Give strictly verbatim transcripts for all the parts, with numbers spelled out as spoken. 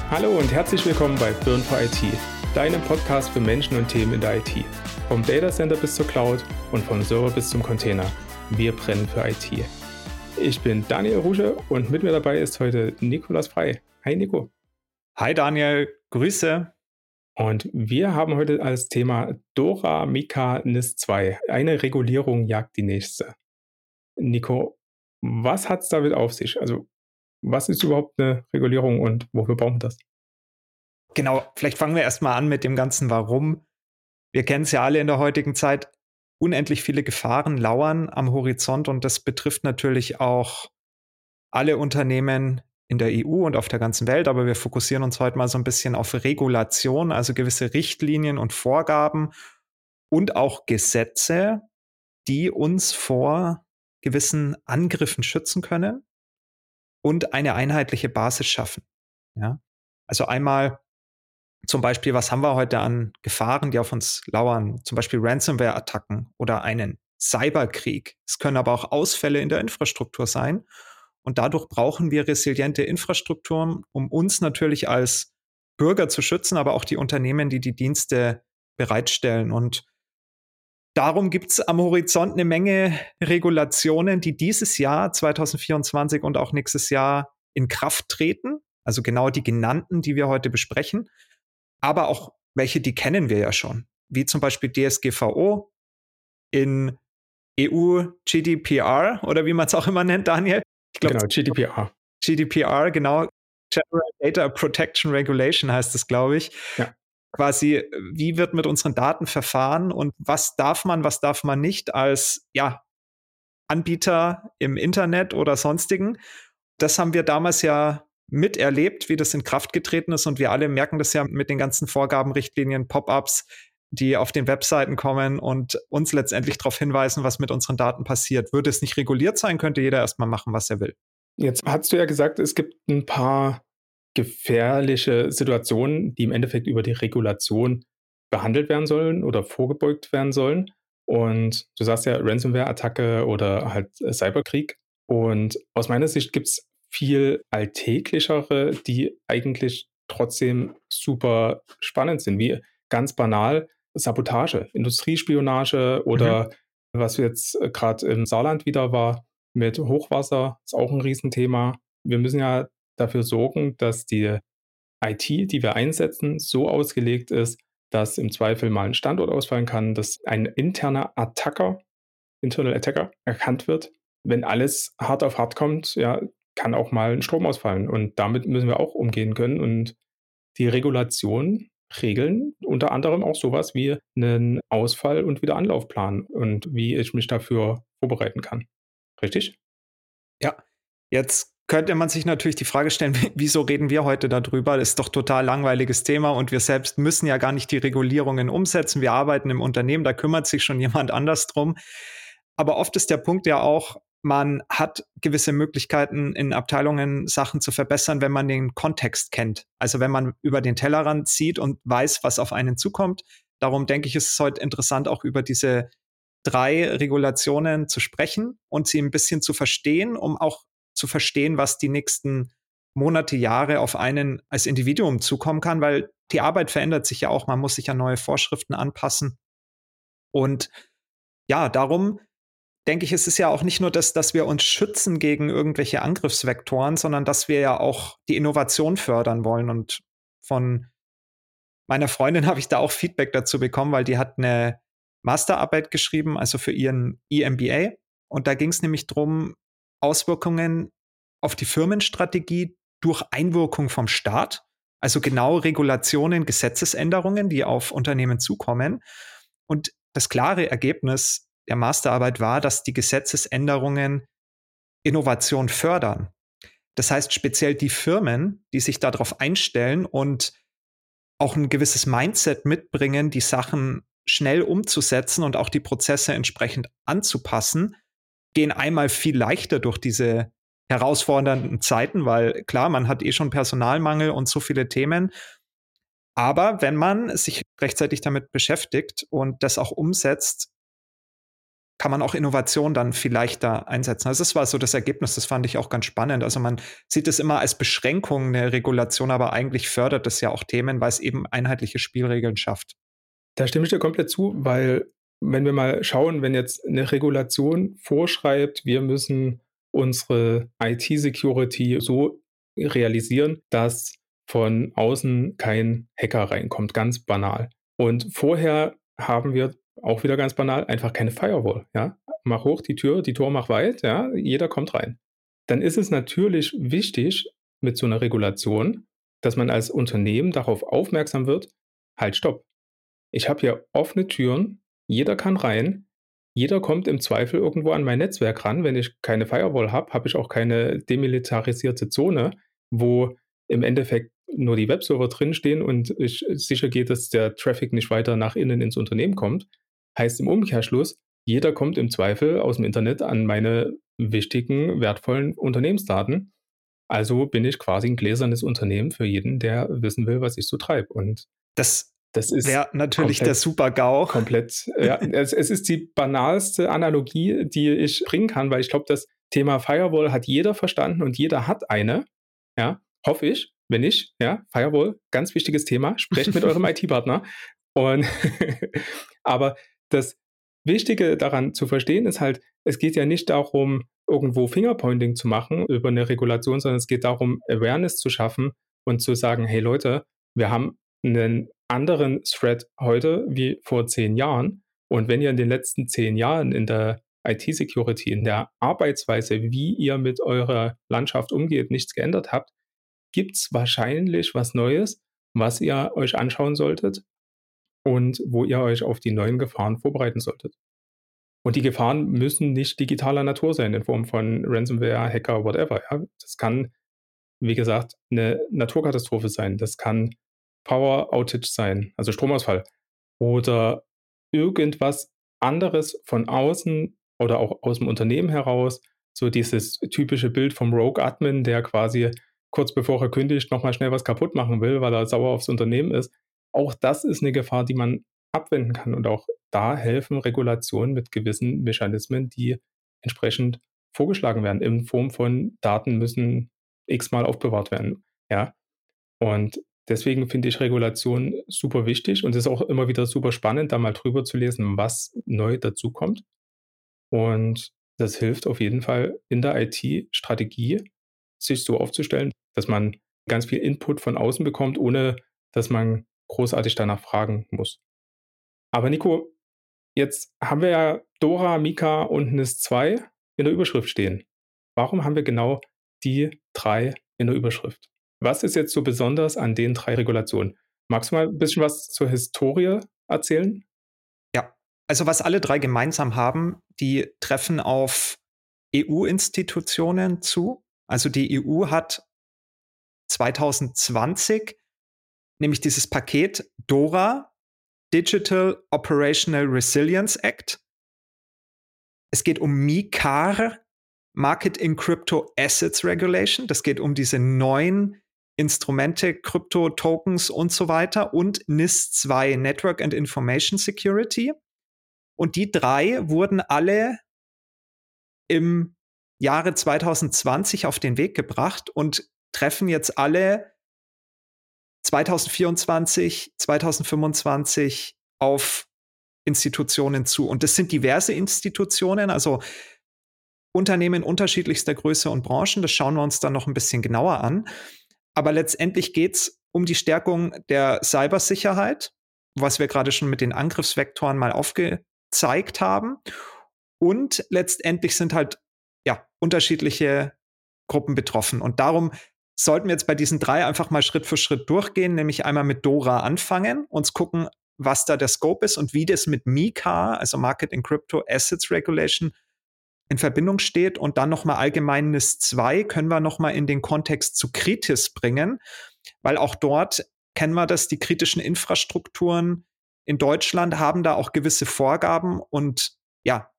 Hallo und herzlich willkommen bei Burn for I T, deinem Podcast für Menschen und Themen in der I T. Vom Datacenter bis zur Cloud und vom Server bis zum Container. Wir brennen für I T. Ich bin Daniel Rusche und mit mir dabei ist heute Nikolas Frei. Hi Nico. Hi Daniel, Grüße. Und wir haben heute als Thema DORA, MiCA, NIS zwei. Eine Regulierung jagt die nächste. Nico, was hat es damit auf sich? Also, was ist überhaupt eine Regulierung und wofür brauchen wir das? Genau, vielleicht fangen wir erstmal an mit dem ganzen Warum. Wir kennen es ja alle in der heutigen Zeit. Unendlich viele Gefahren lauern am Horizont und das betrifft natürlich auch alle Unternehmen in der E U und auf der ganzen Welt, aber wir fokussieren uns heute mal so ein bisschen auf Regulation, also gewisse Richtlinien und Vorgaben und auch Gesetze, die uns vor gewissen Angriffen schützen können und eine einheitliche Basis schaffen. Ja? Also einmal zum Beispiel, was haben wir heute an Gefahren, die auf uns lauern? Zum Beispiel Ransomware-Attacken oder einen Cyberkrieg. Es können aber auch Ausfälle in der Infrastruktur sein. Und dadurch brauchen wir resiliente Infrastrukturen, um uns natürlich als Bürger zu schützen, aber auch die Unternehmen, die die Dienste bereitstellen. Und darum gibt es am Horizont eine Menge Regulationen, die dieses Jahr zwanzig vierundzwanzig und auch nächstes Jahr in Kraft treten. Also genau die genannten, die wir heute besprechen. Aber auch welche, die kennen wir ja schon. Wie zum Beispiel D S G V O, in E U G D P R oder wie man es auch immer nennt, Daniel. Ich glaub, genau, G D P R. G D P R, genau. General Data Protection Regulation heißt es, glaube ich. Ja. Quasi, wie wird mit unseren Daten verfahren und was darf man, was darf man nicht als ja, Anbieter im Internet oder sonstigen. Das haben wir damals ja miterlebt, wie das in Kraft getreten ist und wir alle merken das ja mit den ganzen Vorgaben, Richtlinien, Pop-ups, die auf den Webseiten kommen und uns letztendlich darauf hinweisen, was mit unseren Daten passiert. Würde es nicht reguliert sein, könnte jeder erstmal machen, was er will. Jetzt hast du ja gesagt, es gibt ein paar gefährliche Situationen, die im Endeffekt über die Regulation behandelt werden sollen oder vorgebeugt werden sollen. Und du sagst ja Ransomware-Attacke oder halt Cyberkrieg. Und aus meiner Sicht gibt es viel alltäglichere, die eigentlich trotzdem super spannend sind, wie ganz banal Sabotage, Industriespionage oder mhm. was jetzt gerade im Saarland wieder war mit Hochwasser, ist auch ein Riesenthema. Wir müssen ja dafür sorgen, dass die I T, die wir einsetzen, so ausgelegt ist, dass im Zweifel mal ein Standort ausfallen kann, dass ein interner Attacker, Internal Attacker erkannt wird. Wenn alles hart auf hart kommt, ja, kann auch mal ein Strom ausfallen. Und damit müssen wir auch umgehen können. Und die Regulation regeln unter anderem auch sowas wie einen Ausfall- und Wiederanlaufplan und wie ich mich dafür vorbereiten kann. Richtig? Ja, jetzt könnte man sich natürlich die Frage stellen, wieso reden wir heute darüber? Das ist doch total langweiliges Thema und wir selbst müssen ja gar nicht die Regulierungen umsetzen. Wir arbeiten im Unternehmen, da kümmert sich schon jemand anders drum. Aber oft ist der Punkt ja auch, man hat gewisse Möglichkeiten in Abteilungen Sachen zu verbessern, wenn man den Kontext kennt. Also wenn man über den Tellerrand sieht und weiß, was auf einen zukommt. Darum denke ich, ist es heute interessant, auch über diese drei Regulationen zu sprechen und sie ein bisschen zu verstehen, um auch zu verstehen, was die nächsten Monate, Jahre auf einen als Individuum zukommen kann, weil die Arbeit verändert sich ja auch, man muss sich an neue Vorschriften anpassen. Und ja, darum denke ich, es ist ja auch nicht nur das, dass wir uns schützen gegen irgendwelche Angriffsvektoren, sondern dass wir ja auch die Innovation fördern wollen. Und von meiner Freundin habe ich da auch Feedback dazu bekommen, weil die hat eine Masterarbeit geschrieben, also für ihren E M B A. Und da ging es nämlich darum, Auswirkungen auf die Firmenstrategie durch Einwirkung vom Staat, also genau Regulationen, Gesetzesänderungen, die auf Unternehmen zukommen. Und das klare Ergebnis der Masterarbeit war, dass die Gesetzesänderungen Innovation fördern. Das heißt, speziell die Firmen, die sich darauf einstellen und auch ein gewisses Mindset mitbringen, die Sachen schnell umzusetzen und auch die Prozesse entsprechend anzupassen, gehen einmal viel leichter durch diese herausfordernden Zeiten, weil klar, man hat eh schon Personalmangel und so viele Themen. Aber wenn man sich rechtzeitig damit beschäftigt und das auch umsetzt, kann man auch Innovation dann vielleicht da einsetzen. Also das war so das Ergebnis, das fand ich auch ganz spannend. Also man sieht es immer als Beschränkung, eine Regulation, aber eigentlich fördert es ja auch Themen, weil es eben einheitliche Spielregeln schafft. Da stimme ich dir komplett zu, weil wenn wir mal schauen, wenn jetzt eine Regulation vorschreibt, wir müssen unsere I T-Security so realisieren, dass von außen kein Hacker reinkommt, ganz banal. Und vorher haben wir auch wieder ganz banal einfach keine Firewall, ja? Mach hoch die Tür, die Tür mach weit, ja, jeder kommt rein. Dann ist es natürlich wichtig mit so einer Regulation, dass man als Unternehmen darauf aufmerksam wird: „Halt, stopp. Ich habe hier offene Türen, jeder kann rein, jeder kommt im Zweifel irgendwo an mein Netzwerk ran. Wenn ich keine Firewall habe, habe ich auch keine demilitarisierte Zone, wo im Endeffekt nur die Webserver drinstehen und ich sicher geht, dass der Traffic nicht weiter nach innen ins Unternehmen kommt. Heißt im Umkehrschluss, jeder kommt im Zweifel aus dem Internet an meine wichtigen, wertvollen Unternehmensdaten. Also bin ich quasi ein gläsernes Unternehmen für jeden, der wissen will, was ich so treibe. Und Das das ist wäre natürlich der komplett Super-GAU. komplett ja, es es ist die banalste Analogie, die ich bringen kann, weil ich glaube, das Thema Firewall hat jeder verstanden und jeder hat eine, ja, hoffe ich. Wenn nicht, ja, Firewall, ganz wichtiges Thema. Sprecht mit eurem I T-Partner. Und aber das Wichtige daran zu verstehen ist halt, es geht ja nicht darum, irgendwo Fingerpointing zu machen über eine Regulation, sondern es geht darum, Awareness zu schaffen und zu sagen: „Hey Leute, wir haben einen anderen Threat heute wie vor zehn Jahren. Und wenn ihr in den letzten zehn Jahren in der I T-Security, in der Arbeitsweise, wie ihr mit eurer Landschaft umgeht, nichts geändert habt, gibt es wahrscheinlich was Neues, was ihr euch anschauen solltet und wo ihr euch auf die neuen Gefahren vorbereiten solltet. Und die Gefahren müssen nicht digitaler Natur sein, in Form von Ransomware, Hacker, whatever. Ja? Das kann, wie gesagt, eine Naturkatastrophe sein. Das kann Power Outage sein, also Stromausfall. Oder irgendwas anderes von außen oder auch aus dem Unternehmen heraus. So dieses typische Bild vom Rogue-Admin, der quasi kurz bevor er kündigt, nochmal schnell was kaputt machen will, weil er sauer aufs Unternehmen ist. Auch das ist eine Gefahr, die man abwenden kann. Und auch da helfen Regulationen mit gewissen Mechanismen, die entsprechend vorgeschlagen werden, in Form von Daten müssen x-mal aufbewahrt werden. Ja? Und deswegen finde ich Regulation super wichtig und es ist auch immer wieder super spannend, da mal drüber zu lesen, was neu dazukommt. Und das hilft auf jeden Fall in der I T-Strategie, sich so aufzustellen, dass man ganz viel Input von außen bekommt, ohne dass man großartig danach fragen muss. Aber Nico, jetzt haben wir ja Dora, Mika und N I S zwei in der Überschrift stehen. Warum haben wir genau die drei in der Überschrift? Was ist jetzt so besonders an den drei Regulationen? Magst du mal ein bisschen was zur Historie erzählen? Ja, also was alle drei gemeinsam haben, die treffen auf E U-Institutionen zu. Also die E U hat zwanzig zwanzig nämlich dieses Paket DORA, Digital Operational Resilience Act. Es geht um MiCAR, Market in Crypto Assets Regulation. Das geht um diese neuen Instrumente, Krypto-Tokens und so weiter. Und N I S zwei, Network and Information Security. Und die drei wurden alle im Jahre zwanzig zwanzig auf den Weg gebracht und treffen jetzt alle zwanzig vierundzwanzig, zwanzig fünfundzwanzig auf Institutionen zu. Und das sind diverse Institutionen, also Unternehmen unterschiedlichster Größe und Branchen. Das schauen wir uns dann noch ein bisschen genauer an. Aber letztendlich geht es um die Stärkung der Cybersicherheit, was wir gerade schon mit den Angriffsvektoren mal aufgezeigt haben. Und letztendlich sind halt ja unterschiedliche Gruppen betroffen. Und darum sollten wir jetzt bei diesen drei einfach mal Schritt für Schritt durchgehen, nämlich einmal mit DORA anfangen, uns gucken, was da der Scope ist und wie das mit MiCAR, also Market in Crypto Assets Regulation, in Verbindung steht. Und dann nochmal allgemein N I S zwei können wir nochmal in den Kontext zu Kritis bringen, weil auch dort kennen wir das, die kritischen Infrastrukturen in Deutschland haben da auch gewisse Vorgaben und ja,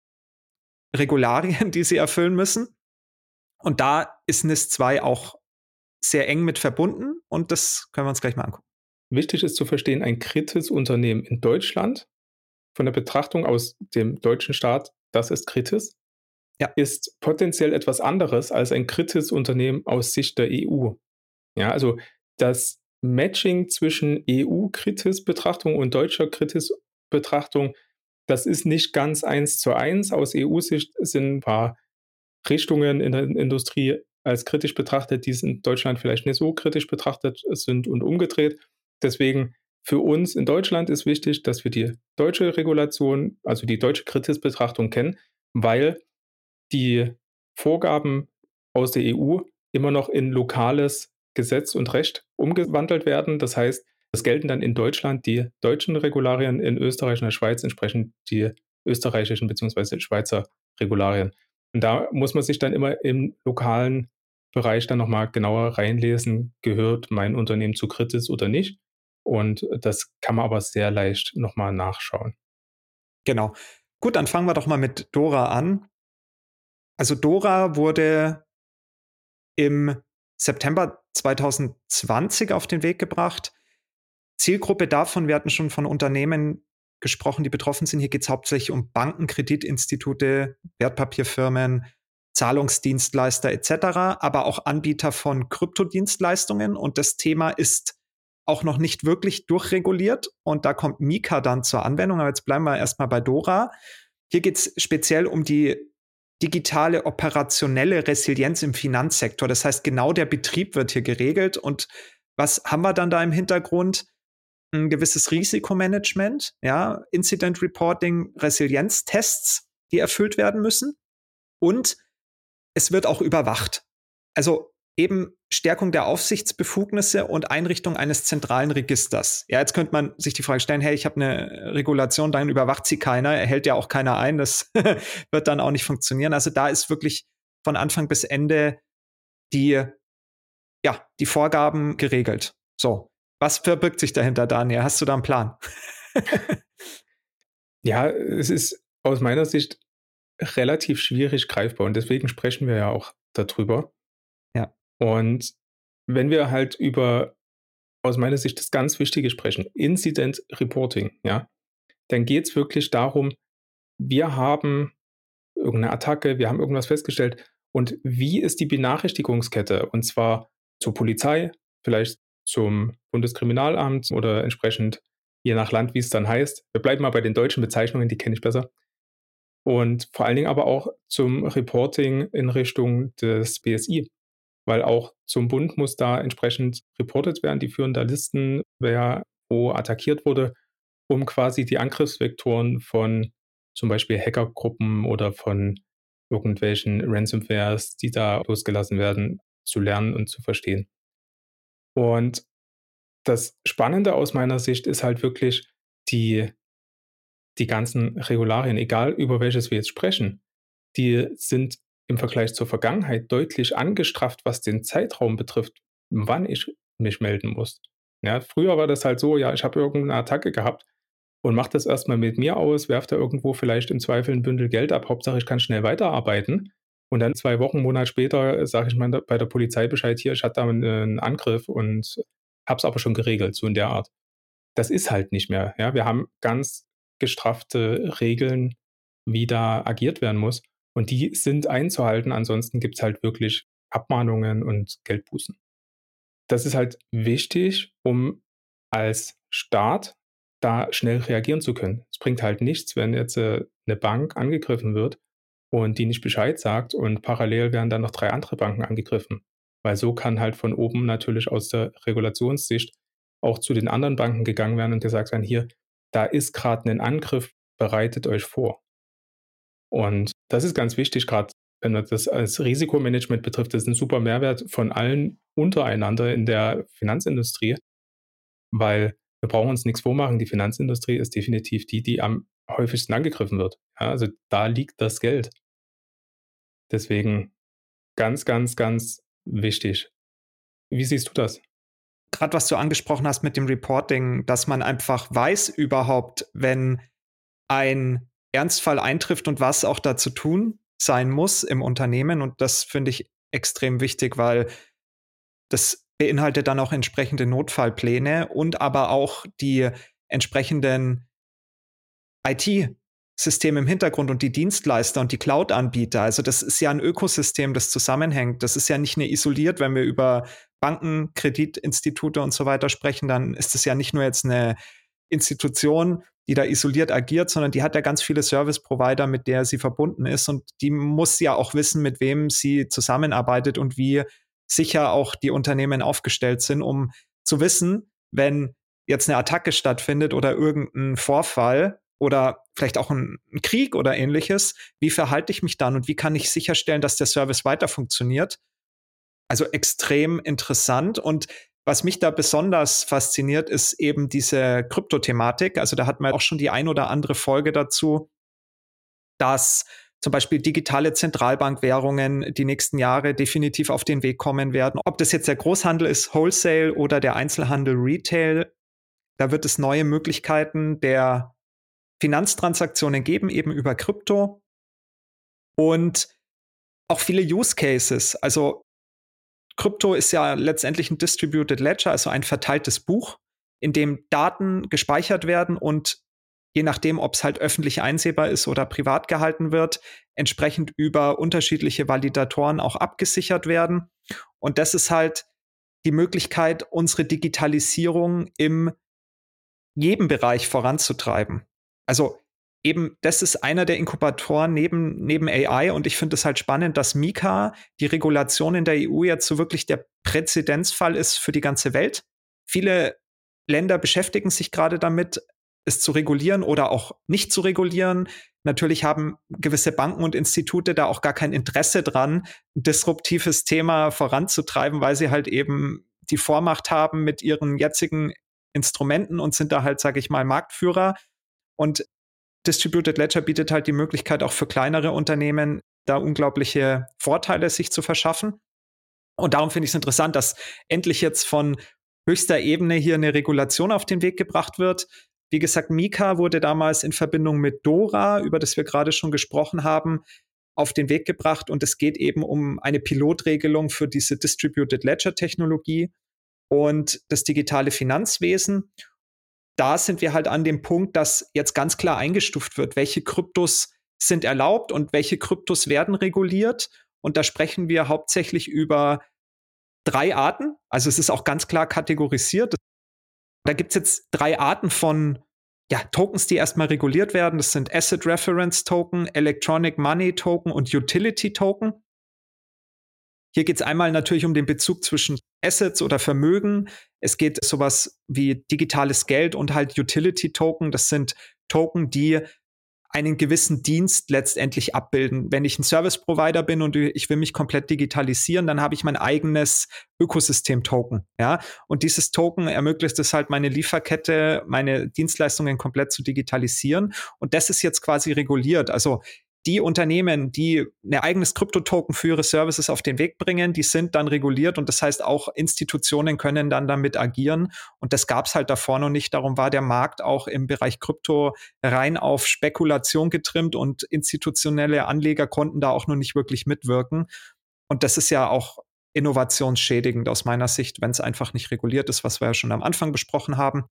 Regularien, die sie erfüllen müssen. Und da ist N I S zwei auch sehr eng mit verbunden und das können wir uns gleich mal angucken. Wichtig ist zu verstehen, ein kritisches Unternehmen in Deutschland von der Betrachtung aus dem deutschen Staat, das ist Kritis, Ja. ist potenziell etwas anderes als ein Kritis-Unternehmen aus Sicht der E U. Ja, also das Matching zwischen E U-Kritis-Betrachtung und deutscher Kritis-Betrachtung, das ist nicht ganz eins zu eins. Aus E U-Sicht sind ein paar Richtungen in der Industrie als kritisch betrachtet, die in Deutschland vielleicht nicht so kritisch betrachtet sind und umgedreht. Deswegen für uns in Deutschland ist wichtig, dass wir die deutsche Regulation, also die deutsche Kritis-Betrachtung kennen, weil die Vorgaben aus der E U immer noch in lokales Gesetz und Recht umgewandelt werden. Das heißt, es gelten dann in Deutschland die deutschen Regularien, in Österreich und der Schweiz entsprechend die österreichischen bzw. Schweizer Regularien. Und da muss man sich dann immer im lokalen Bereich dann nochmal genauer reinlesen, gehört mein Unternehmen zu Kritis oder nicht. Und das kann man aber sehr leicht nochmal nachschauen. Genau. Gut, dann fangen wir doch mal mit DORA an. Also DORA wurde im September zwanzig zwanzig auf den Weg gebracht. Zielgruppe davon, wir hatten schon von Unternehmen gesprochen, die betroffen sind. Hier geht es hauptsächlich um Banken, Kreditinstitute, Wertpapierfirmen, Zahlungsdienstleister et cetera, aber auch Anbieter von Kryptodienstleistungen. Und das Thema ist auch noch nicht wirklich durchreguliert. Und da kommt Mika dann zur Anwendung. Aber jetzt bleiben wir erstmal bei DORA. Hier geht es speziell um die digitale operationelle Resilienz im Finanzsektor. Das heißt, genau der Betrieb wird hier geregelt. Und was haben wir dann da im Hintergrund? Ein gewisses Risikomanagement, ja, Incident Reporting, Resilienztests, die erfüllt werden müssen. Und es wird auch überwacht. Also eben Stärkung der Aufsichtsbefugnisse und Einrichtung eines zentralen Registers. Ja, jetzt könnte man sich die Frage stellen, hey, ich habe eine Regulation, dann überwacht sie keiner, hält ja auch keiner ein, das wird dann auch nicht funktionieren. Also da ist wirklich von Anfang bis Ende die, ja, die Vorgaben geregelt. So, was verbirgt sich dahinter, Daniel? Hast du da einen Plan? Ja, es ist aus meiner Sicht relativ schwierig greifbar und deswegen sprechen wir ja auch darüber. Ja. Und wenn wir halt über, aus meiner Sicht, das ganz Wichtige sprechen, Incident Reporting, ja, dann geht es wirklich darum, wir haben irgendeine Attacke, wir haben irgendwas festgestellt und wie ist die Benachrichtigungskette? Und zwar zur Polizei, vielleicht zum Bundeskriminalamt oder entsprechend je nach Land, wie es dann heißt. Wir bleiben mal bei den deutschen Bezeichnungen, die kenne ich besser. Und vor allen Dingen aber auch zum Reporting in Richtung des B S I, weil auch zum Bund muss da entsprechend reportet werden. Die führen da Listen, wer wo attackiert wurde, um quasi die Angriffsvektoren von zum Beispiel Hackergruppen oder von irgendwelchen Ransomwares, die da losgelassen werden, zu lernen und zu verstehen. Und das Spannende aus meiner Sicht ist halt wirklich die, die ganzen Regularien, egal über welches wir jetzt sprechen, die sind im Vergleich zur Vergangenheit deutlich angestrafft, was den Zeitraum betrifft, wann ich mich melden muss. Ja, früher war das halt so, ja, ich habe irgendeine Attacke gehabt und mache das erstmal mit mir aus, werfe da irgendwo vielleicht im Zweifel ein Bündel Geld ab, Hauptsache ich kann schnell weiterarbeiten. Und dann zwei Wochen, einen Monat später sage ich mal bei der Polizei Bescheid, hier, ich hatte da einen Angriff und habe es aber schon geregelt, so in der Art. Das ist halt nicht mehr. Ja? Wir haben ganz gestraffte Regeln, wie da agiert werden muss. Und die sind einzuhalten, ansonsten gibt es halt wirklich Abmahnungen und Geldbußen. Das ist halt wichtig, um als Staat da schnell reagieren zu können. Es bringt halt nichts, wenn jetzt äh, eine Bank angegriffen wird und die nicht Bescheid sagt und parallel werden dann noch drei andere Banken angegriffen. Weil so kann halt von oben natürlich aus der Regulationssicht auch zu den anderen Banken gegangen werden und gesagt werden, hier, da ist gerade ein Angriff, bereitet euch vor. Und das ist ganz wichtig, gerade wenn man das als Risikomanagement betrifft, das ist ein super Mehrwert von allen untereinander in der Finanzindustrie, weil wir brauchen uns nichts vormachen, die Finanzindustrie ist definitiv die, die am häufigsten angegriffen wird. Ja, also da liegt das Geld. Deswegen ganz, ganz, ganz wichtig. Wie siehst du das? Gerade was du angesprochen hast mit dem Reporting, dass man einfach weiß überhaupt, wenn ein Ernstfall eintrifft und was auch da zu tun sein muss im Unternehmen. Und das finde ich extrem wichtig, weil das beinhaltet dann auch entsprechende Notfallpläne und aber auch die entsprechenden I T-System im Hintergrund und die Dienstleister und die Cloud-Anbieter. Also das ist ja ein Ökosystem, das zusammenhängt. Das ist ja nicht nur isoliert, wenn wir über Banken, Kreditinstitute und so weiter sprechen, dann ist es ja nicht nur jetzt eine Institution, die da isoliert agiert, sondern die hat ja ganz viele Service-Provider, mit der sie verbunden ist, und die muss ja auch wissen, mit wem sie zusammenarbeitet und wie sicher auch die Unternehmen aufgestellt sind, um zu wissen, wenn jetzt eine Attacke stattfindet oder irgendein Vorfall oder vielleicht auch ein, ein Krieg oder ähnliches, wie verhalte ich mich dann und wie kann ich sicherstellen, dass der Service weiter funktioniert? Also extrem interessant. Und was mich da besonders fasziniert, ist eben diese Kryptothematik. Also da hatten wir auch schon die ein oder andere Folge dazu, dass zum Beispiel digitale Zentralbankwährungen die nächsten Jahre definitiv auf den Weg kommen werden. Ob das jetzt der Großhandel ist, Wholesale, oder der Einzelhandel, Retail, da wird es neue Möglichkeiten der Finanztransaktionen geben, eben über Krypto. Und auch viele Use Cases. Also Krypto ist ja letztendlich ein Distributed Ledger, also ein verteiltes Buch, in dem Daten gespeichert werden und je nachdem, ob es halt öffentlich einsehbar ist oder privat gehalten wird, entsprechend über unterschiedliche Validatoren auch abgesichert werden. Und das ist halt die Möglichkeit, unsere Digitalisierung im jedem Bereich voranzutreiben. Also eben, das ist einer der Inkubatoren neben, neben A I, und ich finde es halt spannend, dass Mika, die Regulation in der E U, jetzt so wirklich der Präzedenzfall ist für die ganze Welt. Viele Länder beschäftigen sich gerade damit, es zu regulieren oder auch nicht zu regulieren. Natürlich haben gewisse Banken und Institute da auch gar kein Interesse dran, ein disruptives Thema voranzutreiben, weil sie halt eben die Vormacht haben mit ihren jetzigen Instrumenten und sind da halt, sage ich mal, Marktführer. Und Distributed Ledger bietet halt die Möglichkeit, auch für kleinere Unternehmen da unglaubliche Vorteile sich zu verschaffen. Und darum finde ich es interessant, dass endlich jetzt von höchster Ebene hier eine Regulation auf den Weg gebracht wird. Wie gesagt, Mika wurde damals in Verbindung mit Dora, über das wir gerade schon gesprochen haben, auf den Weg gebracht. Und es geht eben um eine Pilotregelung für diese Distributed Ledger Technologie und das digitale Finanzwesen. Da sind wir halt an dem Punkt, dass jetzt ganz klar eingestuft wird, welche Kryptos sind erlaubt und welche Kryptos werden reguliert. Und da sprechen wir hauptsächlich über drei Arten. Also es ist auch ganz klar kategorisiert. Da gibt es jetzt drei Arten von ja, Tokens, die erstmal reguliert werden. Das sind Asset Reference Token, Electronic Money Token und Utility Token. Hier geht es einmal natürlich um den Bezug zwischen Assets oder Vermögen. Es geht sowas wie digitales Geld und halt Utility Token. Das sind Token, die einen gewissen Dienst letztendlich abbilden. Wenn ich ein Service Provider bin und ich will mich komplett digitalisieren, dann habe ich mein eigenes Ökosystem-Token. Ja? Und dieses Token ermöglicht es halt, meine Lieferkette, meine Dienstleistungen komplett zu digitalisieren. Und das ist jetzt quasi reguliert. Also die Unternehmen, die ein eigenes Krypto-Token für ihre Services auf den Weg bringen, die sind dann reguliert, und das heißt, auch Institutionen können dann damit agieren, und das gab es halt davor noch nicht. Darum war der Markt auch im Bereich Krypto rein auf Spekulation getrimmt, und institutionelle Anleger konnten da auch noch nicht wirklich mitwirken, und das ist ja auch innovationsschädigend aus meiner Sicht, wenn es einfach nicht reguliert ist, was wir ja schon am Anfang besprochen haben.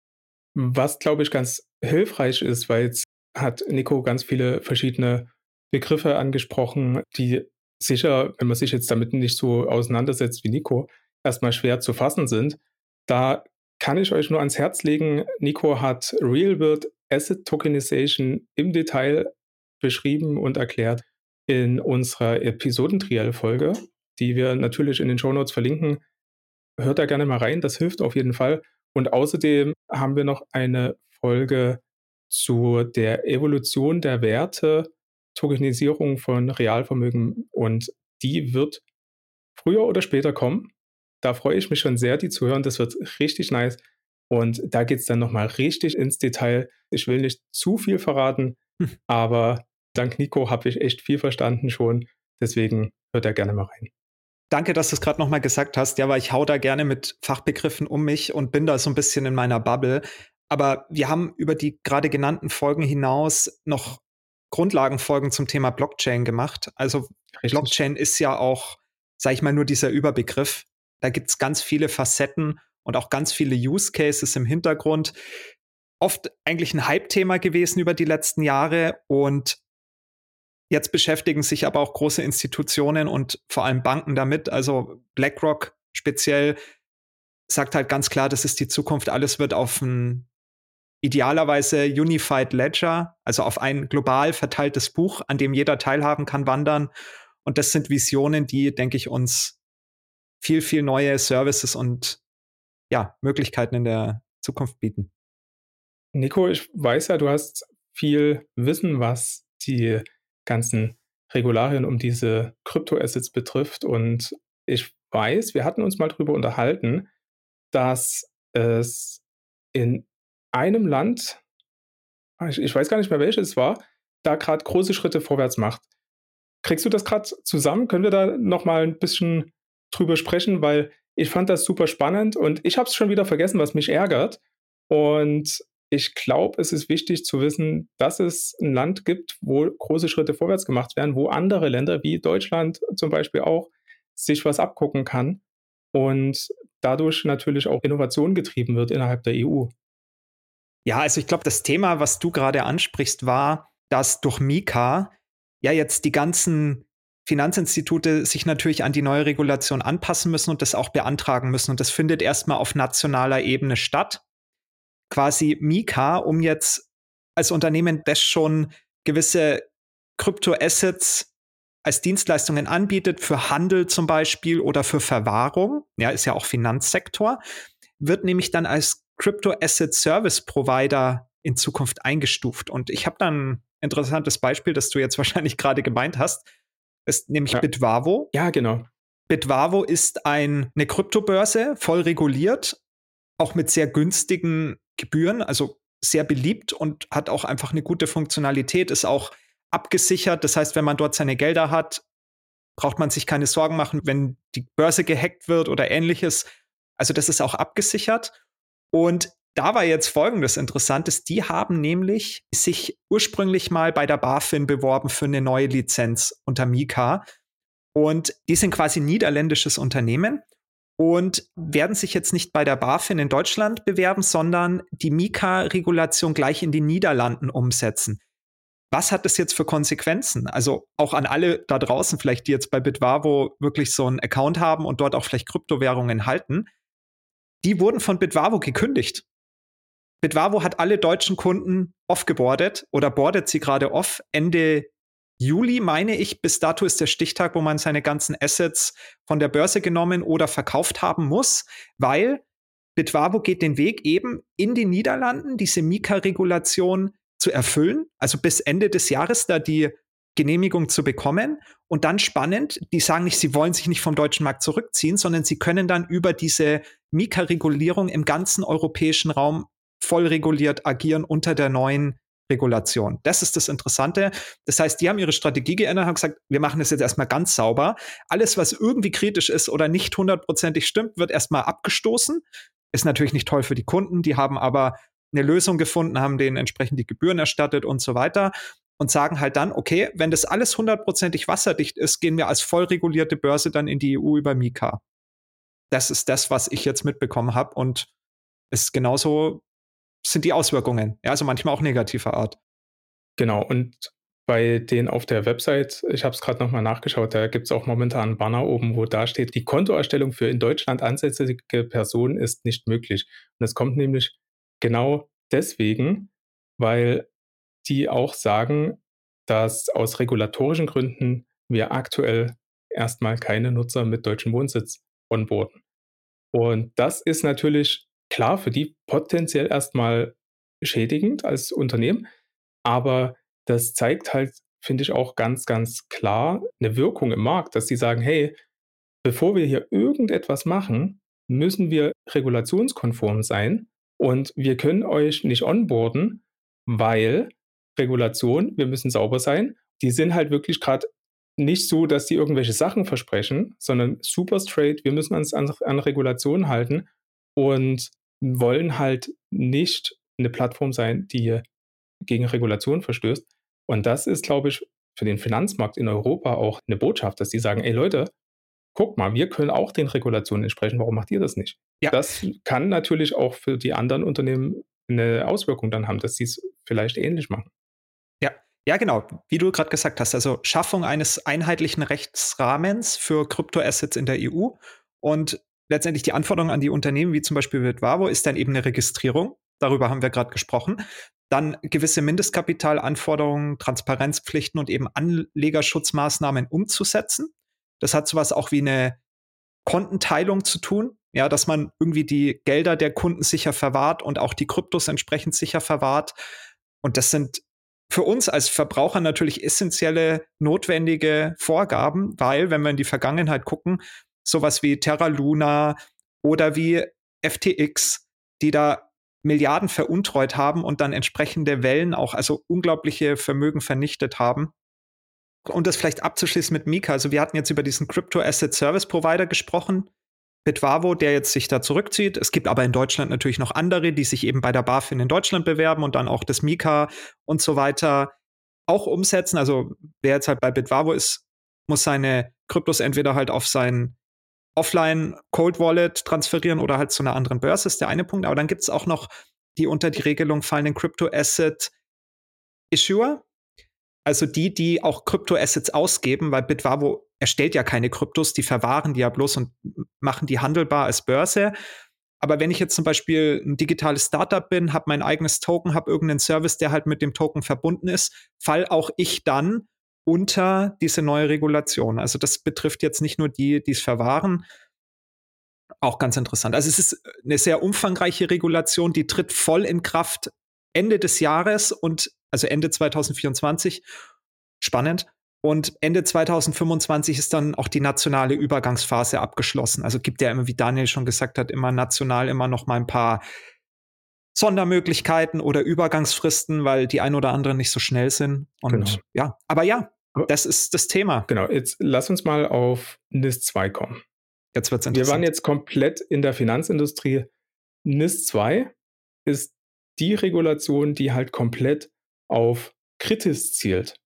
Was, glaube ich, ganz hilfreich ist, weil jetzt hat Nico ganz viele verschiedene Begriffe angesprochen, die sicher, wenn man sich jetzt damit nicht so auseinandersetzt wie Nico, erstmal schwer zu fassen sind. Da kann ich euch nur ans Herz legen, Nico hat Real-World Asset Tokenization im Detail beschrieben und erklärt in unserer Episodentrial-Folge, die wir natürlich in den Shownotes verlinken. Hört da gerne mal rein, das hilft auf jeden Fall. Und außerdem haben wir noch eine Folge zu der Evolution der Werte, Tokenisierung von Realvermögen, und die wird früher oder später kommen. Da freue ich mich schon sehr, die zu hören. Das wird richtig nice. Und da geht es dann nochmal richtig ins Detail. Ich will nicht zu viel verraten, hm. aber dank Nico habe ich echt viel verstanden schon. Deswegen hört da gerne mal rein. Danke, dass du es gerade nochmal gesagt hast. Ja, weil ich hau da gerne mit Fachbegriffen um mich und bin da so ein bisschen in meiner Bubble. Aber wir haben über die gerade genannten Folgen hinaus noch Grundlagenfolgen zum Thema Blockchain gemacht. Also Richtig. Blockchain ist ja auch, sag ich mal, nur dieser Überbegriff. Da gibt es ganz viele Facetten und auch ganz viele Use Cases im Hintergrund. oft eigentlich ein Hype-Thema gewesen über die letzten Jahre und jetzt beschäftigen sich aber auch große Institutionen und vor allem Banken damit. Also BlackRock speziell sagt halt ganz klar, das ist die Zukunft. Alles wird auf ein idealerweise Unified Ledger, also auf ein global verteiltes Buch, an dem jeder teilhaben kann, wandern. Und das sind Visionen, die, denke ich, uns viel, viel neue Services und ja, Möglichkeiten in der Zukunft bieten. Nico, ich weiß ja, du hast viel Wissen, was die ganzen Regularien um diese Kryptoassets betrifft. Und ich weiß, wir hatten uns mal drüber unterhalten, dass es in einem Land, ich, ich weiß gar nicht mehr welches es war, da gerade große Schritte vorwärts macht. Kriegst du das gerade zusammen? Können wir da noch mal ein bisschen drüber sprechen? Weil ich fand das super spannend und ich habe es schon wieder vergessen, was mich ärgert. Und ich glaube, es ist wichtig zu wissen, dass es ein Land gibt, wo große Schritte vorwärts gemacht werden, wo andere Länder wie Deutschland zum Beispiel auch sich was abgucken kann und dadurch natürlich auch Innovation getrieben wird innerhalb der E U. Ja, also ich glaube, das Thema, was du gerade ansprichst, war, dass durch Mika ja jetzt die ganzen Finanzinstitute sich natürlich an die neue Regulation anpassen müssen und das auch beantragen müssen. Und das findet erstmal auf nationaler Ebene statt. Quasi Mika, um jetzt als Unternehmen, das schon gewisse Kryptoassets als Dienstleistungen anbietet, für Handel zum Beispiel oder für Verwahrung, ja, ist ja auch Finanzsektor, wird nämlich dann als Crypto Asset Service Provider in Zukunft eingestuft. Und ich habe dann ein interessantes Beispiel, das du jetzt wahrscheinlich gerade gemeint hast, ist nämlich Ja. Bitwavo. Ja, genau. Bitwavo ist ein, eine Kryptobörse, voll reguliert, auch mit sehr günstigen Gebühren, also sehr beliebt und hat auch einfach eine gute Funktionalität, ist auch abgesichert. Das heißt, wenn man dort seine Gelder hat, braucht man sich keine Sorgen machen, wenn die Börse gehackt wird oder ähnliches. Also das ist auch abgesichert. Und da war jetzt Folgendes Interessantes. Die haben nämlich sich ursprünglich mal bei der BaFin beworben für eine neue Lizenz unter Mika. Und die sind quasi ein niederländisches Unternehmen und werden sich jetzt nicht bei der BaFin in Deutschland bewerben, sondern die Mika-Regulation gleich in den Niederlanden umsetzen. Was hat das jetzt für Konsequenzen? Also auch an alle da draußen, vielleicht die jetzt bei Bitwavo wirklich so einen Account haben und dort auch vielleicht Kryptowährungen halten. Die wurden von Bitwavo gekündigt. Bitwavo hat alle deutschen Kunden offgeboardet oder boardet sie gerade off. Ende Juli, meine ich, bis dato ist der Stichtag, wo man seine ganzen Assets von der Börse genommen oder verkauft haben muss, weil Bitwavo geht den Weg eben in den Niederlanden, diese Mika-Regulation zu erfüllen, also bis Ende des Jahres da die Genehmigung zu bekommen. Und dann spannend, die sagen nicht, sie wollen sich nicht vom deutschen Markt zurückziehen, sondern sie können dann über diese Mika-Regulierung im ganzen europäischen Raum voll reguliert agieren unter der neuen Regulation. Das ist das Interessante. Das heißt, die haben ihre Strategie geändert und haben gesagt, wir machen das jetzt erstmal ganz sauber. Alles, was irgendwie kritisch ist oder nicht hundertprozentig stimmt, wird erstmal abgestoßen. Ist natürlich nicht toll für die Kunden, die haben aber eine Lösung gefunden, haben denen entsprechend die Gebühren erstattet und so weiter und sagen halt dann, okay, wenn das alles hundertprozentig wasserdicht ist, gehen wir als voll regulierte Börse dann in die E U über Mika. Das ist das, was ich jetzt mitbekommen habe und ist genauso sind die Auswirkungen. Ja, also manchmal auch negativer Art. Genau, und bei denen auf der Website, ich habe es gerade nochmal nachgeschaut, da gibt es auch momentan einen Banner oben, wo da steht, die Kontoerstellung für in Deutschland ansässige Personen ist nicht möglich. Und das kommt nämlich genau deswegen, weil die auch sagen, dass aus regulatorischen Gründen wir aktuell erstmal keine Nutzer mit deutschem Wohnsitz onboarden. Und das ist natürlich klar für die potenziell erstmal schädigend als Unternehmen, aber das zeigt halt, finde ich, auch ganz, ganz klar eine Wirkung im Markt, dass die sagen: „Hey, bevor wir hier irgendetwas machen, müssen wir regulationskonform sein und wir können euch nicht onboarden, weil Regulation, wir müssen sauber sein.“ Die sind halt wirklich gerade nicht so, dass die irgendwelche Sachen versprechen, sondern super straight, wir müssen uns an, an Regulationen halten und wollen halt nicht eine Plattform sein, die gegen Regulation verstößt. Und das ist, glaube ich, für den Finanzmarkt in Europa auch eine Botschaft, dass die sagen: „Ey Leute, guck mal, wir können auch den Regulationen entsprechen, warum macht ihr das nicht?“ Ja, Das kann natürlich auch für die anderen Unternehmen 'ne Auswirkung dann haben, dass sie's vielleicht ähnlich machen. Ja, ja genau, wie du gerade gesagt hast, also Schaffung eines einheitlichen Rechtsrahmens für Kryptoassets in der E U und letztendlich die Anforderungen an die Unternehmen, wie zum Beispiel Bitwavo, ist dann eben eine Registrierung. Darüber haben wir gerade gesprochen. Dann gewisse Mindestkapitalanforderungen, Transparenzpflichten und eben Anlegerschutzmaßnahmen umzusetzen. Das hat sowas auch wie eine Kontenteilung zu tun, ja, dass man irgendwie die Gelder der Kunden sicher verwahrt und auch die Kryptos entsprechend sicher verwahrt. Und das sind für uns als Verbraucher natürlich essentielle, notwendige Vorgaben, weil, wenn wir in die Vergangenheit gucken, sowas wie Terra Luna oder wie F T X, die da Milliarden veruntreut haben und dann entsprechende Wellen auch, also unglaubliche Vermögen vernichtet haben. Und das vielleicht abzuschließen mit Mika. Also wir hatten jetzt über diesen Crypto Asset Service Provider gesprochen, Bitwavo, der jetzt sich da zurückzieht. Es gibt aber in Deutschland natürlich noch andere, die sich eben bei der BaFin in Deutschland bewerben und dann auch das Mika und so weiter auch umsetzen. Also wer jetzt halt bei Bitwavo ist, muss seine Kryptos entweder halt auf sein Offline Cold Wallet transferieren oder halt zu einer anderen Börse, ist der eine Punkt. Aber dann gibt es auch noch die unter die Regelung fallenden Crypto Asset Issuer. Also die, die auch Kryptoassets ausgeben, weil Bitwavo erstellt ja keine Kryptos, die verwahren die ja bloß und machen die handelbar als Börse. Aber wenn ich jetzt zum Beispiel ein digitales Startup bin, habe mein eigenes Token, habe irgendeinen Service, der halt mit dem Token verbunden ist, fall auch ich dann unter diese neue Regulation. Also das betrifft jetzt nicht nur die, die es verwahren. Auch ganz interessant. Also es ist eine sehr umfangreiche Regulation, die tritt voll in Kraft Ende des Jahres und also Ende zwanzig vierundzwanzig. Spannend. Und Ende zwanzig fünfundzwanzig ist dann auch die nationale Übergangsphase abgeschlossen. Also gibt ja immer, wie Daniel schon gesagt hat, immer national immer noch mal ein paar Sondermöglichkeiten oder Übergangsfristen, weil die ein oder anderen nicht so schnell sind. Und Genau. ja, aber ja, das ist das Thema. Genau, jetzt lass uns mal auf NIS zwei kommen. Jetzt wird's Wir waren interessant. jetzt komplett in der Finanzindustrie. NIS zwei ist die Regulation, die halt komplett auf Kritis zielt.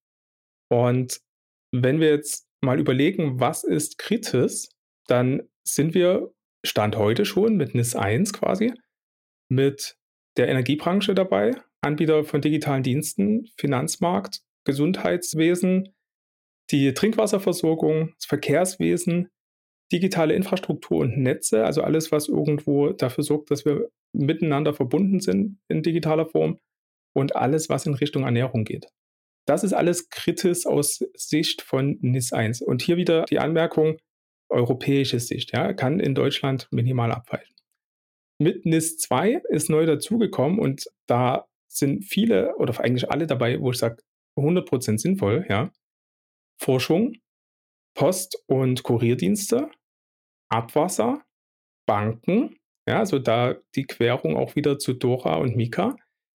Und wenn wir jetzt mal überlegen, was ist Kritis, dann sind wir Stand heute schon mit NIS eins quasi, mit der Energiebranche dabei, Anbieter von digitalen Diensten, Finanzmarkt, Gesundheitswesen, die Trinkwasserversorgung, das Verkehrswesen, digitale Infrastruktur und Netze, also alles, was irgendwo dafür sorgt, dass wir miteinander verbunden sind in digitaler Form und alles, was in Richtung Ernährung geht. Das ist alles Kritis aus Sicht von NIS eins. Und hier wieder die Anmerkung, europäische Sicht, ja, kann in Deutschland minimal abweichen. Mit NIS zwei ist neu dazugekommen und da sind viele oder eigentlich alle dabei, wo ich sage, hundert Prozent sinnvoll, ja. Forschung, Post- und Kurierdienste, Abwasser, Banken, ja, also da die Querung auch wieder zu Dora und Mika.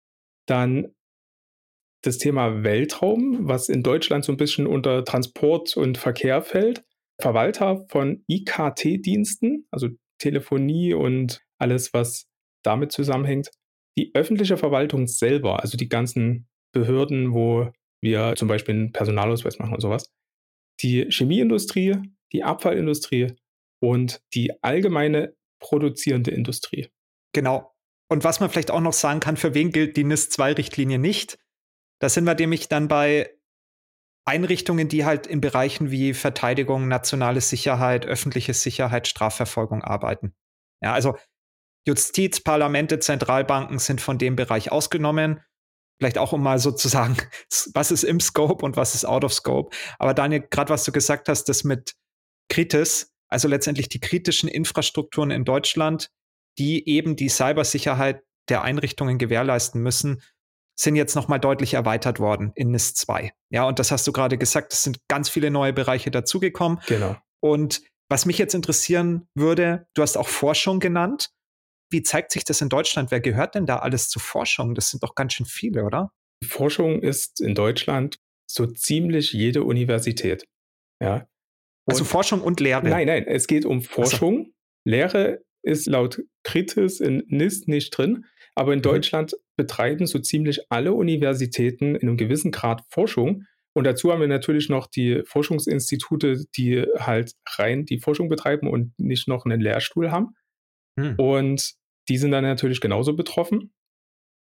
Dann das Thema Weltraum, was in Deutschland so ein bisschen unter Transport und Verkehr fällt. Verwalter von I K T-Diensten, also Telefonie und alles, was damit zusammenhängt. Die öffentliche Verwaltung selber, also die ganzen Behörden, wo wir zum Beispiel einen Personalausweis machen und sowas. Die Chemieindustrie, die Abfallindustrie und die allgemeine produzierende Industrie. Genau. Und was man vielleicht auch noch sagen kann, für wen gilt die NIS zwei Richtlinie nicht? Da sind wir nämlich dann bei Einrichtungen, die halt in Bereichen wie Verteidigung, nationale Sicherheit, öffentliche Sicherheit, Strafverfolgung arbeiten. Ja, also Justiz, Parlamente, Zentralbanken sind von dem Bereich ausgenommen. Vielleicht auch, um mal sozusagen, was ist im Scope und was ist out of Scope. Aber Daniel, gerade was du gesagt hast, das mit Kritis, also letztendlich die kritischen Infrastrukturen in Deutschland, die eben die Cybersicherheit der Einrichtungen gewährleisten müssen, sind jetzt noch mal deutlich erweitert worden in NIS zwei. Ja, und das hast du gerade gesagt, es sind ganz viele neue Bereiche dazugekommen. Genau. Und was mich jetzt interessieren würde, du hast auch Forschung genannt. Wie zeigt sich das in Deutschland? Wer gehört denn da alles zu Forschung? Das sind doch ganz schön viele, oder? Forschung ist in Deutschland so ziemlich jede Universität. Ja. Also Und Forschung und Lehre. nein, nein, es geht um Also, Forschung. Lehre ist laut Kritis in NIS nicht drin, aber in Mhm. Deutschland betreiben so ziemlich alle Universitäten in einem gewissen Grad Forschung. Und dazu haben wir natürlich noch die Forschungsinstitute, die halt rein die Forschung betreiben und nicht noch einen Lehrstuhl haben. hm. Und die sind dann natürlich genauso betroffen.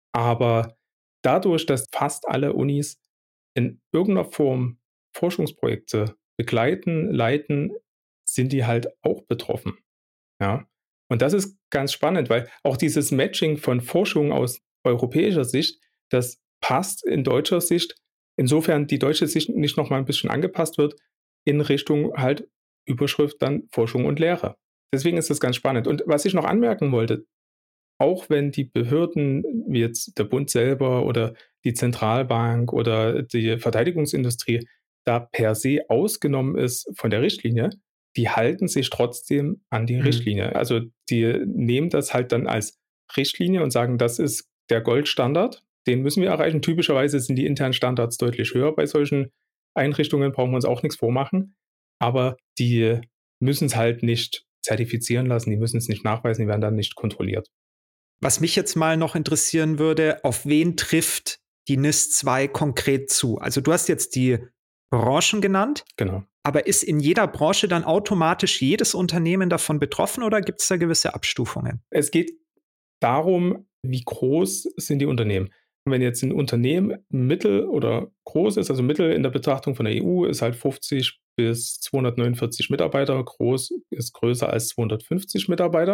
Aber dadurch, dass fast alle Unis in irgendeiner Form Forschungsprojekte begleiten, leiten, sind die halt auch betroffen, ja? Und das ist ganz spannend, weil auch dieses Matching von Forschung aus europäischer Sicht, das passt in deutscher Sicht, insofern die deutsche Sicht nicht noch mal 'n bisschen angepasst wird, in Richtung halt Überschrift dann Forschung und Lehre. Deswegen ist das ganz spannend. Und was ich noch anmerken wollte, auch wenn die Behörden, wie jetzt der Bund selber oder die Zentralbank oder die Verteidigungsindustrie da per se ausgenommen ist von der Richtlinie, die halten sich trotzdem an die Mhm. Richtlinie. Also, die nehmen das halt dann als Richtlinie und sagen: „Das ist der Goldstandard, den müssen wir erreichen.“ Typischerweise sind die internen Standards deutlich höher bei solchen Einrichtungen, brauchen wir uns auch nix vormachen. Aber die müssen's halt nicht zertifizieren lassen, die müssen's nicht nachweisen, die werden dann nicht kontrolliert. Was mich jetzt mal noch interessieren würde, auf wen trifft die NIS zwei konkret zu? Also, du hast jetzt die Branchen genannt, Genau. aber ist in jeder Branche dann automatisch jedes Unternehmen davon betroffen oder gibt's da gewisse Abstufungen? Es geht darum, wie groß sind die Unternehmen. Wenn jetzt 'n Unternehmen mittel oder groß ist, also mittel in der Betrachtung von der E U ist halt fünfzig bis zweihundertneunundvierzig Mitarbeiter, groß ist größer als zweihundertfünfzig Mitarbeiter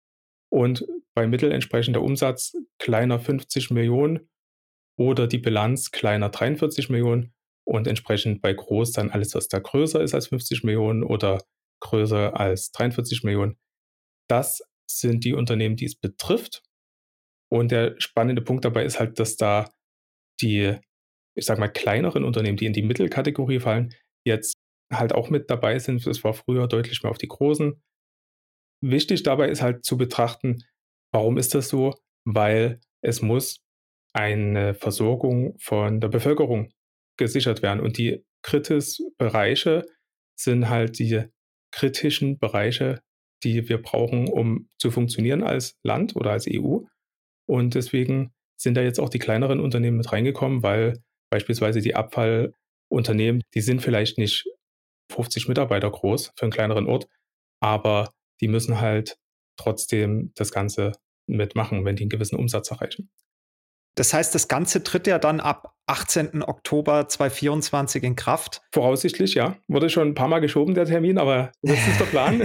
und bei mittel entsprechend der Umsatz kleiner fünfzig Millionen oder die Bilanz kleiner dreiundvierzig Millionen und entsprechend bei groß dann alles, was da größer ist als fünfzig Millionen oder größer als dreiundvierzig Millionen. Das sind die Unternehmen, die es betrifft. Und der spannende Punkt dabei ist halt, dass da die, ich sage mal, kleineren Unternehmen, die in die Mittelkategorie fallen, jetzt halt auch mit dabei sind. Das war früher deutlich mehr auf die großen. Wichtig dabei ist halt zu betrachten, warum ist das so? Weil es muss eine Versorgung von der Bevölkerung gesichert werden. Und die Kritis-Bereiche sind halt die kritischen Bereiche, die wir brauchen, um zu funktionieren als Land oder als E U. Und deswegen sind da jetzt auch die kleineren Unternehmen mit reingekommen, weil beispielsweise die Abfallunternehmen, die sind vielleicht nicht fünfzig Mitarbeiter groß für 'n kleineren Ort, aber die müssen halt trotzdem das Ganze mitmachen, wenn die 'n gewissen Umsatz erreichen. Das heißt, das Ganze tritt ja dann ab achtzehnten Oktober zweitausendvierundzwanzig in Kraft. Voraussichtlich, ja. Wurde schon 'n paar Mal geschoben, der Termin, aber das ist der Plan.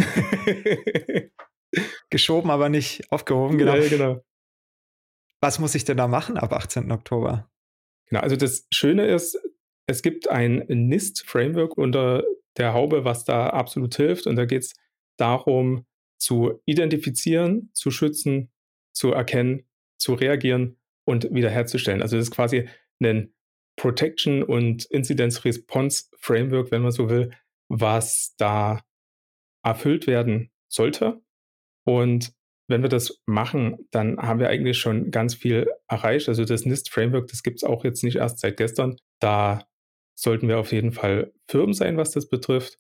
Geschoben, aber nicht aufgehoben, Ja, genau. ja, genau. Was muss ich denn da machen ab achtzehnten Oktober? Genau, also das Schöne ist, es gibt ein NIST-Framework unter der Haube, was da absolut hilft. Und da geht's darum, zu identifizieren, zu schützen, zu erkennen, zu reagieren und wiederherzustellen. Also, das ist quasi 'nen Protection und Incidence Response Framework, wenn man so will, was da erfüllt werden sollte. Und wenn wir das machen, dann haben wir eigentlich schon ganz viel erreicht. Also, das NIST-Framework, das gibt's auch jetzt nicht erst seit gestern. Da sollten wir auf jeden Fall firm sein, was das betrifft.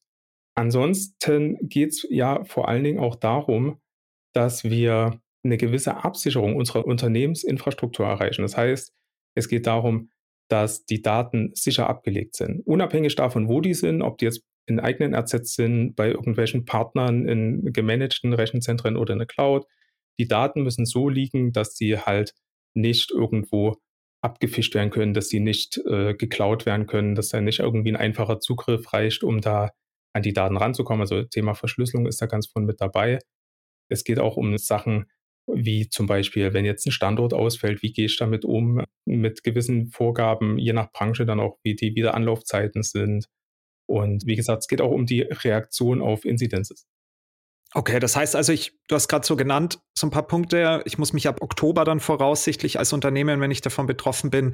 Ansonsten geht's ja vor allen Dingen auch darum, dass wir 'ne gewisse Absicherung unserer Unternehmensinfrastruktur erreichen. Das heißt, es geht darum, dass die Daten sicher abgelegt sind. Unabhängig davon, wo die sind, ob die jetzt in eigenen R Zs sind, bei irgendwelchen Partnern in gemanagten Rechenzentren oder in der Cloud. Die Daten müssen so liegen, dass sie halt nicht irgendwo abgefischt werden können, dass sie nicht, äh, geklaut werden können, dass da nicht irgendwie 'n einfacher Zugriff reicht, um da an die Daten ranzukommen. Also, Thema Verschlüsselung ist da ganz vorn mit dabei. Es geht auch um Sachen wie zum Beispiel, wenn jetzt 'n Standort ausfällt, wie gehe ich damit um? Mit gewissen Vorgaben, je nach Branche dann auch, wie die Wiederanlaufzeiten sind. Und wie gesagt, es geht auch um die Reaktion auf Incidences. Okay, das heißt also, ich du hast grad so genannt, so 'n paar Punkte. Ich muss mich ab Oktober dann voraussichtlich als Unternehmen, wenn ich davon betroffen bin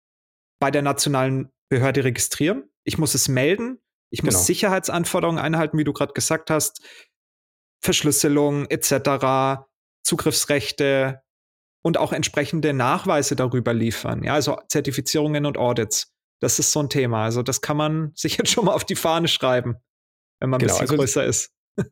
bei der nationalen Behörde registrieren. Ich muss es melden. Ich muss Genau. Sicherheitsanforderungen einhalten, wie du grad gesagt hast. Verschlüsselung et cetera, Zugriffsrechte und auch entsprechende Nachweise darüber liefern. Ja, also Zertifizierungen und Audits. Das ist so 'n Thema. Also, das kann man sich jetzt schon mal auf die Fahne schreiben, wenn man 'n Genau, bisschen also es größer ist.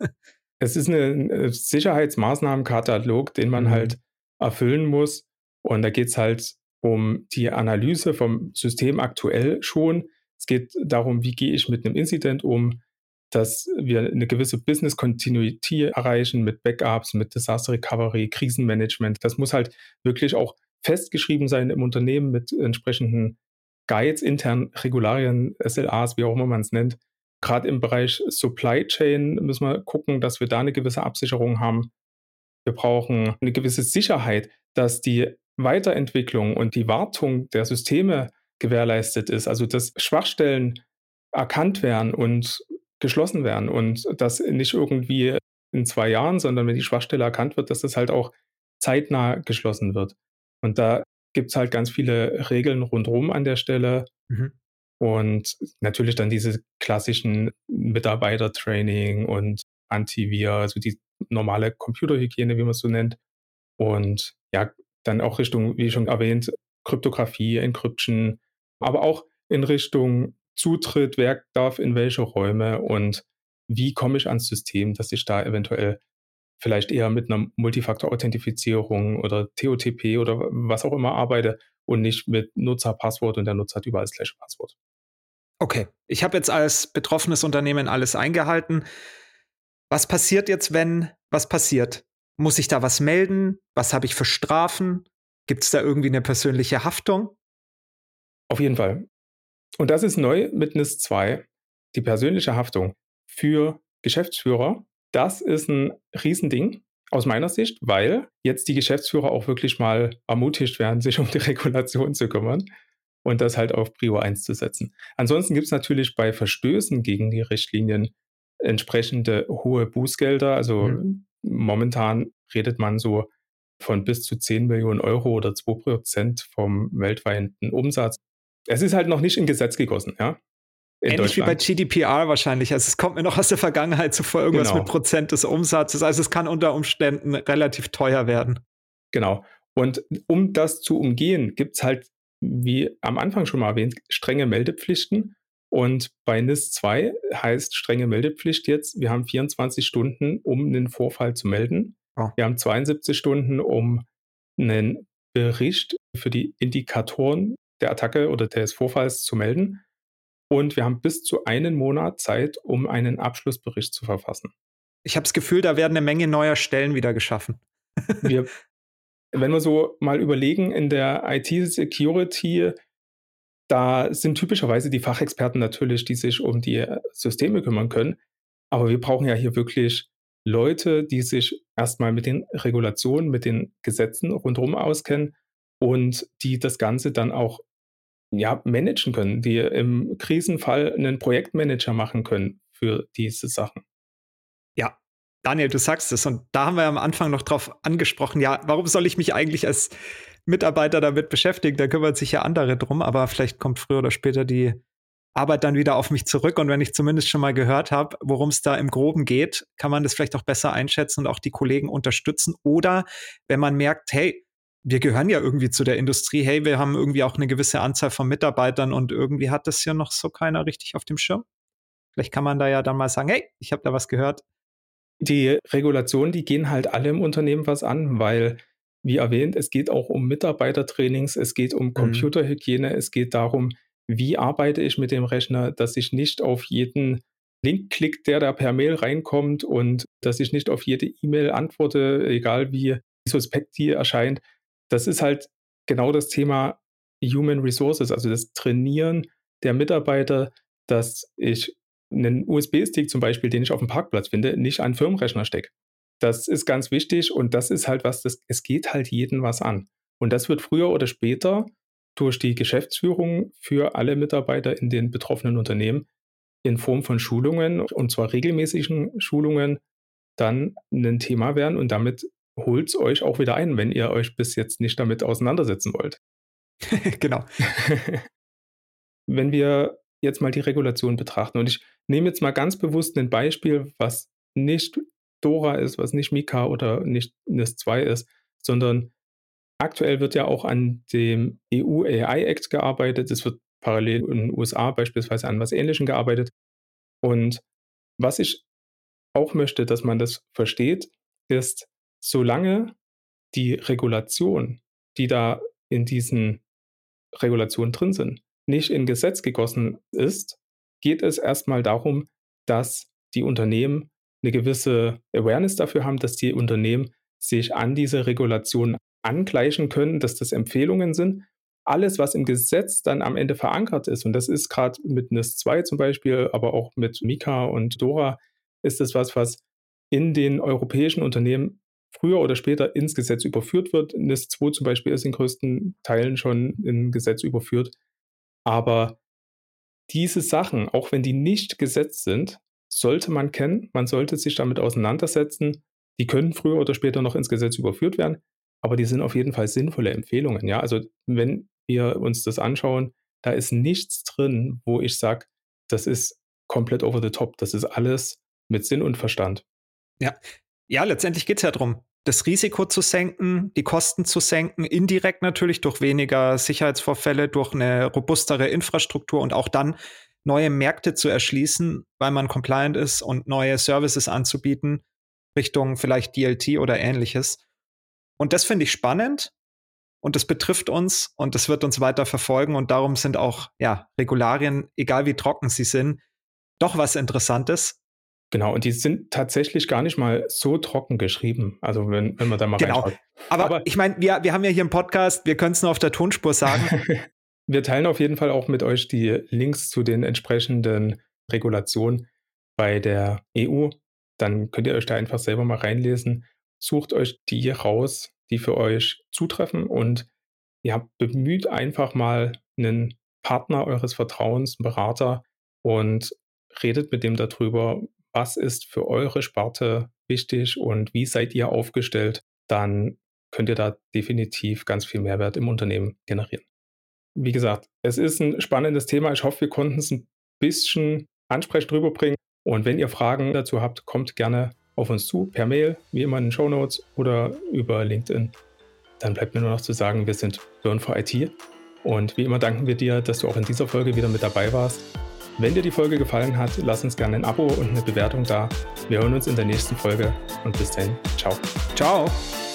es ist 'ne 'n, äh, Sicherheitsmaßnahmenkatalog, den man Mhm. halt erfüllen muss. Und da geht's halt um die Analyse vom System aktuell schon. Es geht darum, wie gehe ich mit 'nem Incident um, dass wir 'ne gewisse Business Continuity erreichen mit Backups, mit Disaster Recovery, Krisenmanagement. Das muss halt wirklich auch festgeschrieben sein im Unternehmen mit entsprechenden Guides, internen Regularien, S L As, wie auch immer man es nennt. Gerade im Bereich Supply Chain müssen wir gucken, dass wir da eine gewisse Absicherung haben. Wir brauchen eine gewisse Sicherheit, dass die Weiterentwicklung und die Wartung der Systeme gewährleistet ist, also dass Schwachstellen erkannt werden und geschlossen werden und dass nicht irgendwie in zwei Jahren, sondern wenn die Schwachstelle erkannt wird, dass das halt auch zeitnah geschlossen wird. Und da gibt's halt ganz viele Regeln rundherum an der Stelle Mhm. und natürlich dann diese klassischen Mitarbeitertraining und Antivir, also die normale Computerhygiene, wie man es so nennt. Und ja, dann auch Richtung, wie schon erwähnt, Kryptographie, Encryption, aber auch in Richtung Zutritt, wer darf in welche Räume und wie komme ich ans System, dass ich da eventuell vielleicht eher mit einer Multifaktor-Authentifizierung oder T O T P oder was auch immer arbeite und nicht mit Nutzerpasswort und der Nutzer hat überall Slash-Passwort. Okay, ich habe jetzt als betroffenes Unternehmen alles eingehalten. Was passiert jetzt, wenn was passiert? Muss ich da was melden? Was habe ich für Strafen? Gibt es da irgendwie eine persönliche Haftung? Auf jeden Fall. Und das ist neu mit N I S zwei, die persönliche Haftung für Geschäftsführer. Das ist ein Riesending aus meiner Sicht, weil jetzt die Geschäftsführer auch wirklich mal ermutigt werden, sich um die Regulation zu kümmern und das halt auf Prio eins zu setzen. Ansonsten gibt es natürlich bei Verstößen gegen die Richtlinien entsprechende hohe Bußgelder. Also Mhm. momentan redet man so von bis zu zehn Millionen Euro oder zwei Prozent vom weltweiten Umsatz. Es ist halt noch nicht in Gesetz gegossen, ja, in Ähnlich wie bei Deutschland. G D P R wahrscheinlich. Also, es kommt mir noch aus der Vergangenheit zuvor irgendwas mit Genau, Prozent des Umsatzes. Also, es kann unter Umständen relativ teuer werden. genau. Und um das zu umgehen, gibt's halt, wie am Anfang schon mal erwähnt, strenge Meldepflichten. Und bei N I S zwei heißt strenge Meldepflicht jetzt, wir haben vierundzwanzig Stunden, um einen Vorfall zu melden. Oh. Wir haben zweiundsiebzig Stunden, um einen Bericht für die Indikatoren der Attacke oder des Vorfalls zu melden. Und wir haben bis zu einen Monat Zeit, um einen Abschlussbericht zu verfassen. Ich habe das Gefühl, da werden eine Menge neuer Stellen wieder geschaffen. Wir Wenn wir so mal überlegen, in der I T-Security, da sind typischerweise die Fachexperten natürlich, die sich um die äh, Systeme kümmern können. Aber wir brauchen ja hier wirklich Leute, die sich erstmal mit den Regulationen, mit den Gesetzen rundherum auskennen und die das Ganze dann auch, ja, managen können, die im Krisenfall einen Projektmanager machen können für diese Sachen. Ja, Daniel, du sagst es. Und da haben wir am Anfang noch drauf angesprochen, ja, warum soll ich mich eigentlich als Mitarbeiter damit beschäftigen? Da kümmern sich ja andere drum, aber vielleicht kommt früher oder später die Arbeit dann wieder auf mich zurück. Und wenn ich zumindest schon mal gehört habe, worum es da im Groben geht, kann man das vielleicht auch besser einschätzen und auch die Kollegen unterstützen. Oder wenn man merkt, hey, wir gehören ja irgendwie zu der Industrie, hey, wir haben irgendwie auch eine gewisse Anzahl von Mitarbeitern und irgendwie hat das ja noch so keiner richtig auf dem Schirm. Vielleicht kann man da ja dann mal sagen, hey, ich habe da was gehört. Die Regulationen, die gehen halt alle im Unternehmen was an, weil, wie erwähnt, es geht auch um Mitarbeitertrainings, es geht um Mhm. Computerhygiene, es geht darum, wie arbeite ich mit dem Rechner, dass ich nicht auf jeden Link klicke, der da per Mail reinkommt und dass ich nicht auf jede E-Mail antworte, egal wie suspekt die erscheint. Das ist halt genau das Thema Human Resources, also das Trainieren der Mitarbeiter, dass ich einen U S B-Stick zum Beispiel, den ich auf dem Parkplatz finde, nicht an 'n Firmenrechner stecke. Das ist ganz wichtig und das ist halt was, das es geht halt jeden was an. Und das wird früher oder später durch die Geschäftsführung für alle Mitarbeiter in den betroffenen Unternehmen in Form von Schulungen, und zwar regelmäßigen Schulungen, dann ein Thema werden und damit holt's euch auch wieder ein, wenn ihr euch bis jetzt nicht damit auseinandersetzen wollt. Genau. Wenn wir jetzt mal die Regulation betrachten und ich nehme jetzt mal ganz bewusst ein Beispiel, was nicht Dora ist, was nicht Mika oder nicht N I S zwei ist, sondern aktuell wird ja auch an dem E U A I Act gearbeitet. Es wird parallel in den U S A beispielsweise an was Ähnlichem gearbeitet. Und was ich auch möchte, dass man das versteht, ist, solange die Regulation, die da in diesen Regulationen drin sind, nicht in Gesetz gegossen ist, geht es erstmal darum, dass die Unternehmen eine gewisse Awareness dafür haben, dass die Unternehmen sich an diese Regulation angleichen können, dass das Empfehlungen sind. Alles, was im Gesetz dann am Ende verankert ist, und das ist gerade mit N I S zwei zum Beispiel, aber auch mit Mika und Dora, ist das was, was in den europäischen Unternehmen früher oder später ins Gesetz überführt wird. N I S zwei zum Beispiel ist in größten Teilen schon in Gesetz überführt. Aber diese Sachen, auch wenn die nicht Gesetz sind, sollte man kennen, man sollte sich damit auseinandersetzen. Die können früher oder später noch ins Gesetz überführt werden, aber die sind auf jeden Fall sinnvolle Empfehlungen. Ja, also wenn wir uns das anschauen, da ist nichts drin, wo ich sage, das ist komplett over the top. Das ist alles mit Sinn und Verstand. Ja, ja, letztendlich geht es ja darum, das Risiko zu senken, die Kosten zu senken, indirekt natürlich durch weniger Sicherheitsvorfälle, durch eine robustere Infrastruktur und auch dann neue Märkte zu erschließen, weil man compliant ist und neue Services anzubieten, Richtung vielleicht D L T oder ähnliches. Und das finde ich spannend und das betrifft uns und das wird uns weiter verfolgen und darum sind auch ja, Regularien, egal wie trocken sie sind, doch was Interessantes. Genau, und die sind tatsächlich gar nicht mal so trocken geschrieben, also wenn, wenn man da mal genau. reinschaut. Aber, Aber ich meine, wir, wir haben ja hier einen Podcast, wir können es nur auf der Tonspur sagen. Wir teilen auf jeden Fall auch mit euch die Links zu den entsprechenden Regulationen bei der E U. Dann könnt ihr euch da einfach selber mal reinlesen. Sucht euch die raus, die für euch zutreffen und ja, bemüht einfach mal einen Partner eures Vertrauens, einen Berater und redet mit dem darüber, was ist für eure Sparte wichtig und wie seid ihr aufgestellt. Dann könnt ihr da definitiv ganz viel Mehrwert im Unternehmen generieren. Wie gesagt, es ist ein spannendes Thema. Ich hoffe, wir konnten es ein bisschen ansprechend rüberbringen. Und wenn ihr Fragen dazu habt, kommt gerne auf uns zu, per Mail, wie immer in den Shownotes oder über LinkedIn. Dann bleibt mir nur noch zu sagen, wir sind Burn for I T. Und wie immer danken wir dir, dass du auch in dieser Folge wieder mit dabei warst. Wenn dir die Folge gefallen hat, lass uns gerne ein Abo und eine Bewertung da. Wir hören uns in der nächsten Folge und bis dahin. Ciao. Ciao.